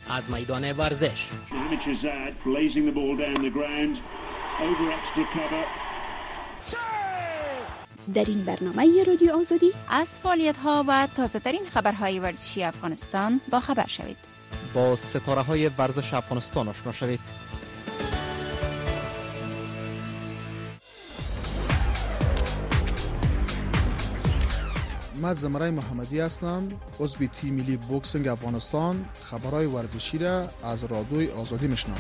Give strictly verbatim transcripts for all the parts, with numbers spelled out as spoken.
از میدان ورزش. در این برنامه رادیو آزادی از فعالیت‌ها و تازه‌ترین خبرهای ورزشی افغانستان با خبر شوید. با ستاره‌های ورزش افغانستان آشنا شوید. من زمرای محمدی هستم، عضو تیم ملی بوکسینگ افغانستان. خبرهای ورزشی را از رادیوی آزادی میشنوم.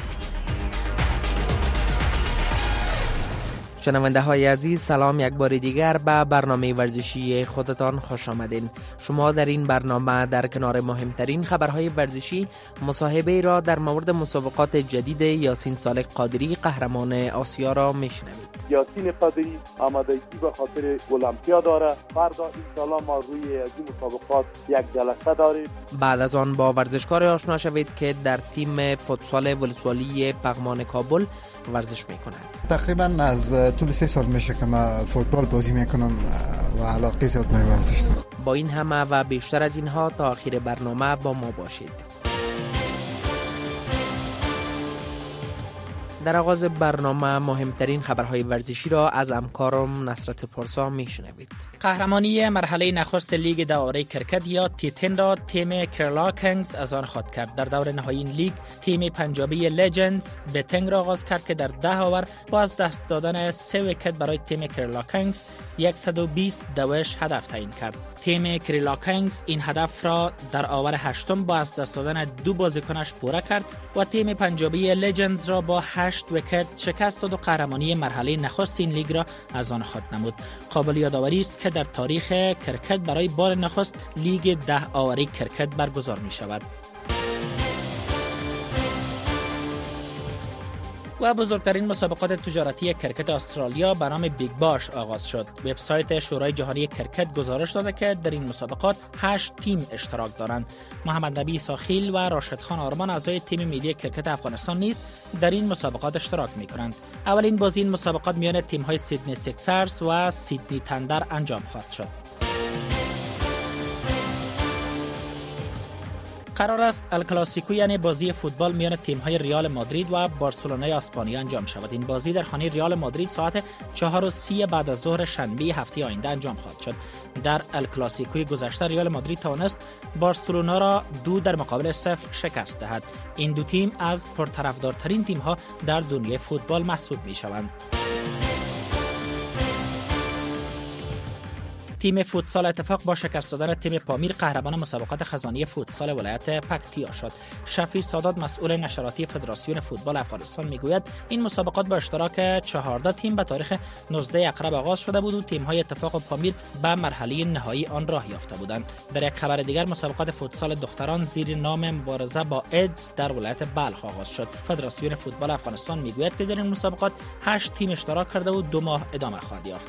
شنونده های عزیز، سلام یک بار دیگر به برنامه ورزشی خودتان خوش آمدین. شما در این برنامه در کنار مهمترین خبرهای ورزشی مصاحبه را در مورد مسابقات جدید یاسین صالح قادری قهرمان آسیا را میشنوید. یاسین قادری آمادگی به خاطر المپیا داره. فردا ان شاءالله ما روی از این مسابقات یک جلسه داریم. بعد از آن با ورزشکار آشنا شوید که در تیم فوتسال ولسوالی پغمان کابل ورزش میکنند. تقریبا از طول سه سال میشه که من فوتبال بازی میکنم و علاقه زیاد به ورزش دارم. با این همه و بیشتر از اینها تا آخر برنامه با ما باشید. در آغاز برنامه مهمترین خبرهای ورزشی را از همکارم نصرت پرسا میشنوید. قهرمانی مرحله نخست لیگ دوره کرکت یا تی ده را تیم کیرالا کینگز از آن خود کرد. در دور نهایی این لیگ تیم پنجابی لژندز بتنگ را آغاز کرد که در ده اوور با از دست دادن سه ویکت برای تیم کیرالا کینگز صد و بیست دوش هدف تعیین کرد. تیم کیرالا کینگز این هدف را در اوور هشتم با از دست دادن دو بازیکنش پوره کرد و تیم پنجابی لژندز را با هشت ویکت شکست داد و قهرمانی مرحله نخست این لیگ را از آن خود نمود. قابل یادآوری است که در تاریخ کرکت برای بار نخست لیگ ده آوری کرکت برگزار می شود. و بزرگترین مسابقات تجارتی کرکت استرالیا به نام بیگ باش آغاز شد. وبسایت شورای جهانی کرکت گزارش داده که در این مسابقات هشت تیم اشتراک دارند. محمد نبی ساخیل و راشد خان آرمان اعضای تیم ملی کرکت افغانستان نیز در این مسابقات اشتراک می‌کنند. اولین بازی این مسابقات میان تیم‌های سیدنی سیکسرز و سیدنی تندر انجام خواهد شد. قرار است الکلاسیکو یعنی بازی فوتبال میان تیم‌های ریال مادرید و بارسلونای اسپانیا انجام شود. این بازی در خانه ریال مادرید ساعت چهار و سی بعد از ظهر شنبه هفته آینده انجام خواهد شد. در الکلاسیکوی گذشته ریال مادرید توانست بارسلونا را دو در مقابل صفر شکست دهد. این دو تیم از پرطرفدارترین تیم‌ها در دنیای فوتبال محسوب می‌شوند. تیم فوتسال اتفاق با شکست دادن تیم پامیر قهرمان مسابقات خزانه فوتسال ولایت پکتیا شد. شفیع سادات مسئول نشراتی فدراسیون فوتبال افغانستان میگوید این مسابقات با اشتراک چهارده تیم به تاریخ نوزده اکتبر آغاز شده بود و تیم‌های اتفاق و پامیر به مرحله نهایی آن راه یافته بودند. در یک خبر دیگر مسابقات فوتسال دختران زیر نام مبارزه با ایدز در ولایت بلخ آغاز شد. فدراسیون فوتبال افغانستان میگوید که در این مسابقات هشت تیم اشتراک کرده و دو ماه ادامه خواهد یافت.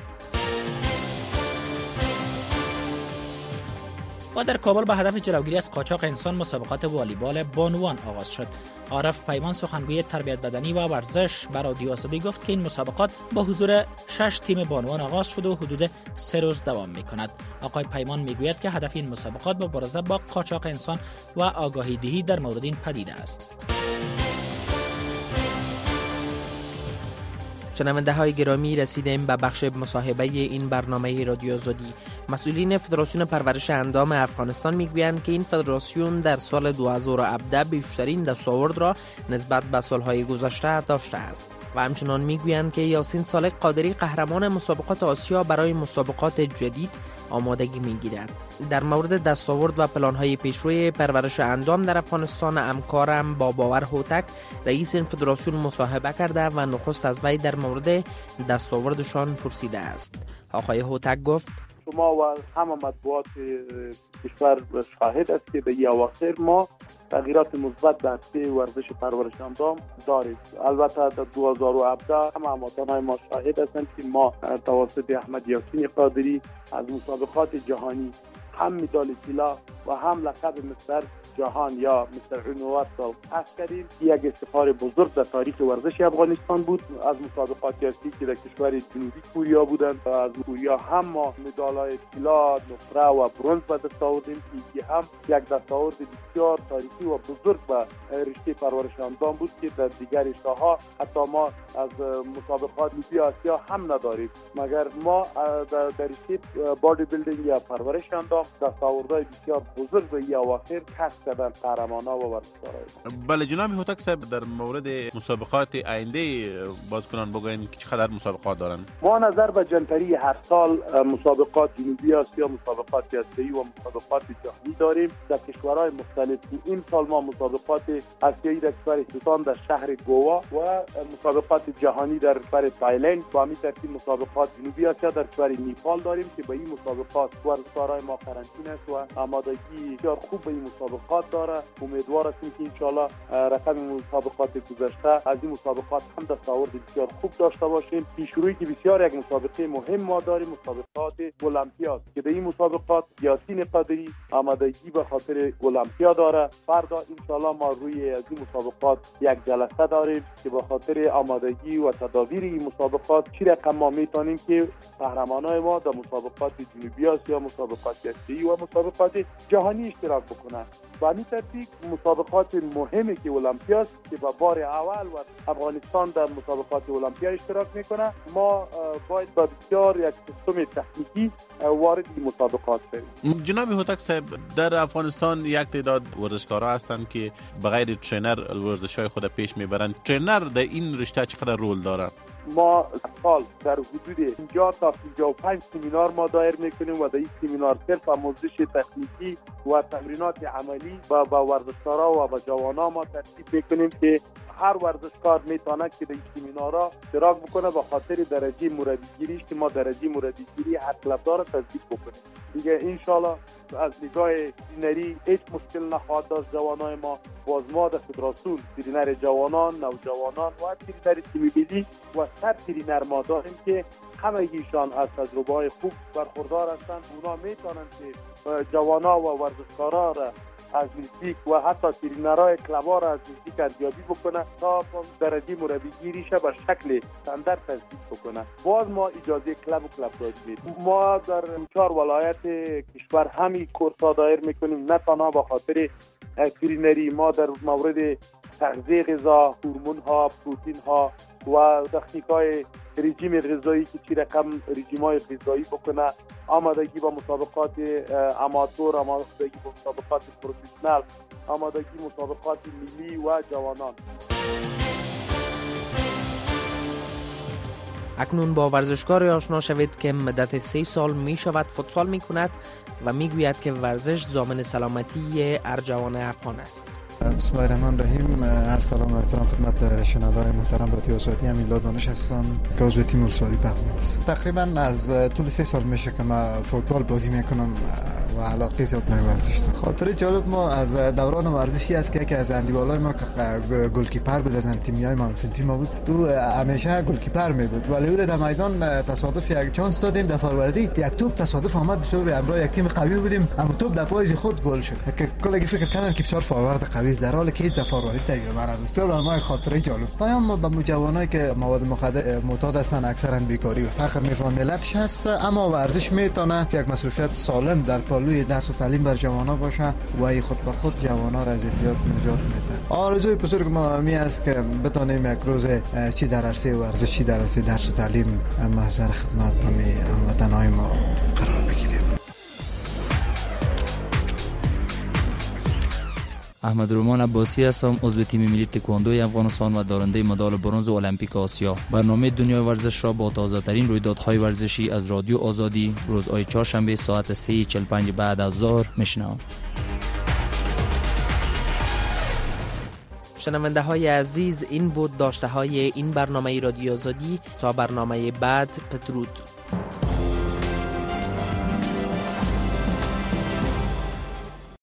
و در کابل به هدف جلوگیری از قاچاق انسان مسابقات والیبال بانوان آغاز شد. عارف پیمان سخنگوی تربیت بدنی و ورزش بر رادیو آزادی گفت که این مسابقات با حضور شش تیم بانوان آغاز شد و حدود سه روز دوام می‌کند. آقای پیمان میگوید که هدف این مسابقات مبارزه با قاچاق انسان و آگاهی دهی در مورد این پدیده است. شنونده های گرامی، رسیدیم به بخش مصاحبه این برنامه رادیو آزادی. مسئولین فدراسیون پرورش اندام افغانستان میگویند که این فدراسیون در سال دو هزار و هفده بیشترین دستاورد را نسبت به سالهای گذشته داشته است و همچنان میگویند که یاسین صالح قادری قهرمان مسابقات آسیا برای مسابقات جدید آمادگی میگیرد. در مورد دستاورد و پلان‌های پیشروی پرورش اندام در افغانستان همکارم با باور هوتک رئیس این فدراسیون مصاحبه کرده و نخست از وی در مورد دستاوردشان پرسیده است. آقای هوتک گفت شما و همه مطبوعات کشور شاهد است که به این اواخر ما تغییرات مثبت در عرصه ورزش پرورش اندام دارید. البته در دو هزار و هفده همه هموطنان ما شاهد هستند که ما توسط احمد یاسین قادری از مسابقات جهانی هم مدال طلا و هم لقب مستر جهان یا مستر یونیورسال حذف کردیم. یک افتخار بزرگ در تاریخ ورزش افغانستان بود. از مسابقات آسیایی که در کشور جنوبی کوریا بودند و از کوریا هم ما مدال‌های طلا، نقره و برنز به دست آوردیم که هم یک دستاورد بسیار تاریخی و بزرگ به رشته پرورش اندام بود که در دیگر رشته‌ها حتی ما از مسابقات لیگ آسیا هم نداریم، مگر ما در رشته بادی بیلدینگ یا پرورش اندام دستاوردهای بسیار بزرگ به این اواخر کسب کردن قهرمان‌ها و ورزشکاران. بله جناب هوتک صاحب، در مورد مسابقات آینده بازیکنان بگوین که چقدر مسابقات دارن؟ ما نظر به جنتری هر سال مسابقات جنوبی آسیا، مسابقات آسیایی و مسابقات جهانی داریم در کشورهای مختلف. این سال ما مسابقات آسیایی در کشور هندوستان در شهر گوا و مسابقات جهانی در کشور تایلند و همین ترتیب مسابقات جنوبی آسیا در کشور نیپال داریم که به این مسابقات ورزشکارای ما قرنطینه است و آمادگی بسیار خوب به این مسابقات داره. امیدوار هستیم که ان شاء الله رقم مسابقات گذشته از این مسابقات هم دستاورد بسیار خوب داشته باشیم. پیشرویی که بسیار یک مسابقه مهم ما داریم، مسابقات المپیاد که به این مسابقات یاسین قادری آمادگی به خاطر المپیاد داره. فردا ان شاء الله ما روی از این مسابقات یک جلسه داریم که به خاطر آمادگی و تدابیر این مسابقات چی رقم ما میتونیم که قهرمانای ما در مسابقات جنوبی آسیا، مسابقات آسیایی و مسابقات جهانی اشتراک بکنن. و همین ترتیب مسابقات مهمی که المپیاد که با بار اول و افغانستان در مسابقات المپیاد اشتراک میکنه، ما باید با بسیار یک سیستم تکنیکی وارد این مسابقات شویم. جناب هوتک صاحب، در افغانستان یک تعداد ورزشکارا هستند که بغیر ترینر ورزش‌های خود پیش میبرند. ترینر در این رشته چقدر رول داره؟ ما سال در حدود پنجاه تا پنجاه و پنج سمینار ما دایر میکنیم و در این سمینار صرف آموزش تکنیکی و تمرینات عملی با با ورزشکارا و با جوانا ما ترتیب میکنیم که هر ورزشکار میتونه که در این سمینارها اشتراک بکنه به خاطر درجه مربیگیریش که ما درجه مربیگیری هر کلاب داره تصدیق بکنیم. دیگه ان شاء الله از نگاه ترینری هیچ مشکل نخواهد داشت جوانای ما. باز ما در فدراسیون ترینر جوانان، نوجوانان و ترینر تیم ملی و صد ترینر ما داریم که همه ایشان از تجربه‌های خوب برخوردار هستند. اونا میتونن که جوانا و ورزشکارا را از نزدیک و حتی ترینرهای کلب‌ها را از نزدیک ارزیابی بکنه تا درجه مربیگیریش به شکل استاندارد تصدیق بکنه. باز ما اجازه کلب و کلب‌داری میدیم. ما در چهار ولایت کشور همین کورس‌ها دایر میکنیم، نه تنها به خاطر ترینری. ما در مورد تغذیه غذا، هورمون‌ها، پروتئین‌ها و تکنیک‌های رژیم غذایی که چی رقم رژیم‌های غذایی بکنه، آمادگی با مسابقات آماتور، آمادگی با مسابقات پروفسیونال، آمادگی مسابقات ملی و جوانان. اکنون با ورزشکار آشنا شوید که مدت سه سال می شود فوتسال می کند و می گوید که ورزش ضامن سلامتی ارجوان افغان است. بسم الله الرحمن الرحیم. هر سلام و احترام خدمت شنوندگان محترم رادیو آزادی. امیلا دانش هستم که عضو تیم ولسوالی پخمن است. تقریبا از طول سه سال میشه که من فوتبال بازی میکنم و علاقه زیاد به ورزش دارم. خاطر جالب ما از دوران ورزشی است که یکی از اندیوالای ما که گلکیپر بود، از تیمیای ما صنفی ما بود، تو همیشه گلکیپر می بود. ولی او در میدان تصادف یک چانس دادیم در فوروردی، یک توپ تصادف آمد به صورت امرا یک تیم قوی بودیم، اما توپ در پای خود گل شد. که کلی فکر کردن که بسیار فوروارد قوی در حالی که در فوروردی تجربه نداشت. بسیار ما خاطره جالب. ما با جوانایی که مواد مخدر معتاد هستن اکثرا بیکاری و فقر میفهمن ملتش هست، اما ورزش میتونه یک مسئولیت سالم در پالوی درس و تعلیم بر جوانا باشه و ای خود به خود جوانا را از اعتیاد نجات میده. آرزوی بزرگ ما می است که بتونیم یک روز چی در عرصه ورزش، چی در عرصه درس و تعلیم محضر خدمت همه وطنهای ما قرار بگیریم. احمد رومان عباسی هستم، عضو تیم ملی تکواندوی افغانستان و دارنده مدال برنز المپیک آسیا. برنامه دنیای ورزش را با تازه ترین رویدادهای ورزشی از رادیو آزادی روزهای چهارشنبه ساعت سه و چهل و پنج بعد از ظهر میشنوید. شنونده های عزیز، این بود داشته های این برنامه رادیو آزادی. تا برنامه بعد، بدرود.